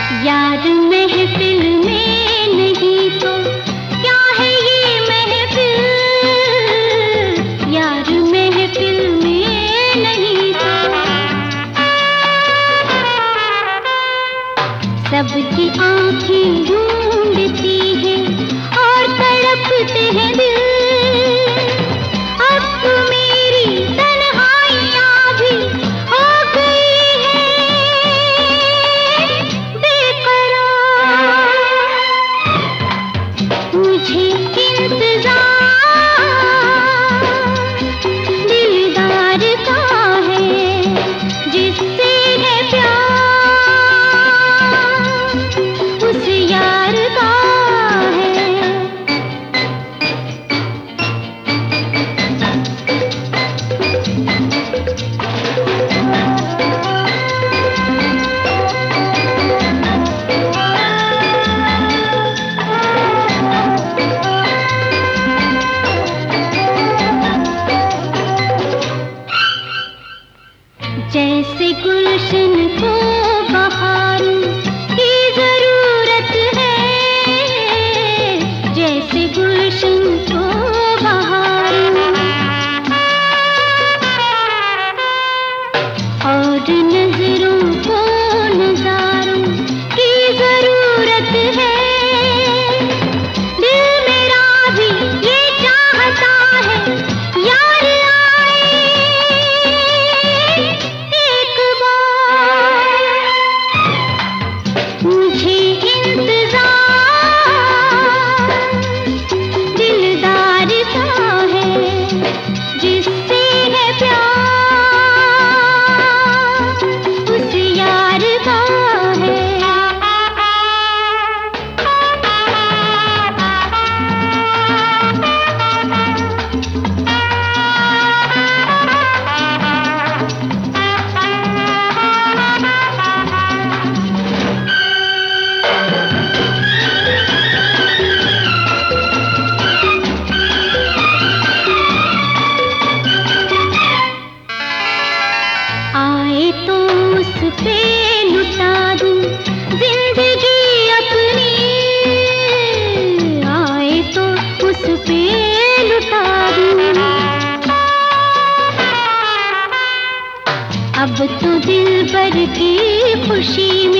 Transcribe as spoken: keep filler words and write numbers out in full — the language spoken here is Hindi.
यार महफिल में नहीं तो क्या है ये महफिल, यार महफिल में नहीं तो सबकी आंखें ढूंढती हैं और तड़पते हैं दिल। अब तो मेरी तन्हाइयाँ भी हो गई हैं बेकरार। मुझे इंतजार दिलदार का है जिससे है प्यार, उस यार का है। जैसे गुलशन को बहार की जरूरत है, जैसे गुलशन को बहार और नजरों को नजारों की जरूरत है। दिल मेरा भी ये चाहता है यार आए एक बार। मुझे इंतजार दिलदार का है जिससे है प्यार, उस यार का है। आए तो उस पे लुटा दूं जिंदगी अपनी, आए तो उस पे लुटा दूं। अब तो दिल भर की खुशी में